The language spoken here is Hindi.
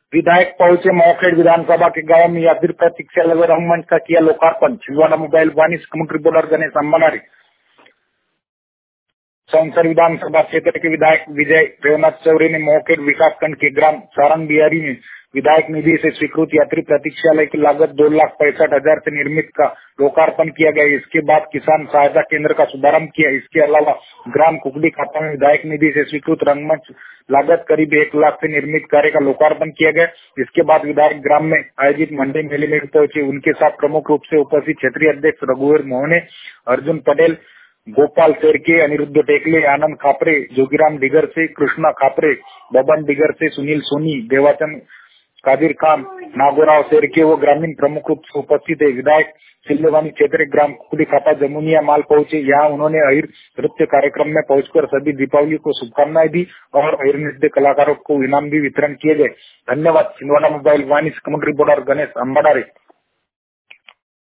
विधायक पहुंचे मौखेड़ विधानसभा के गांव में यात्री प्रतीक्षा लगे रंगमंच का किया लोकार्पण। छिंदवाड़ा मोबाइल वाणी से कमेंट रिपोर्टर गणेश अंबाडारी। संसद विधानसभा क्षेत्र के विधायक विजय रेवनाथ चौरे ने मौखेड़ विकासखंड के ग्राम सारंग बिहारी में विधायक निधि से स्वीकृत यात्री प्रतीक्षालय की लागत 2,65,000 से निर्मित का लोकार्पण किया गया। इसके बाद किसान सहायता केंद्र का शुभारंभ किया। इसके अलावा ग्राम कुकड़ी खाता में विधायक निधि से स्वीकृत रंगमंच लागत करीब 1 लाख से निर्मित कार्य का लोकार्पण किया गया। इसके बाद विधायक ग्राम में आयोजित मंडी मेले में पहुंचे। उनके साथ प्रमुख रूप से उपस्थित क्षेत्रीय अध्यक्ष रघुवीर मोहने, अर्जुन पटेल, गोपाल शेरके, अनिरुद्ध टेकले, आनंद खापरे, जोगीराम डिगर से, कृष्णा खापरे, बबन डिगर से, सुनील सोनी, देवाचंद कादिर खान, नागोराव शेरके वो ग्रामीण प्रमुख रूप से उपस्थित है। विधायक सिल्लेवानी क्षेत्र ग्राम कुकड़ी खाता जमुनिया माल पहुंचे। यहाँ उन्होंने अहिर नृत्य कार्यक्रम में पहुंचकर सभी दीपावली को शुभकामनाएं दी और अहिर नृत्य कलाकारों को इनाम भी वितरण किए गए। धन्यवाद। छिंदवाड़ा मोबाइल वाणी से कमेंट रिपोर्टर गणेश अंबाडारे।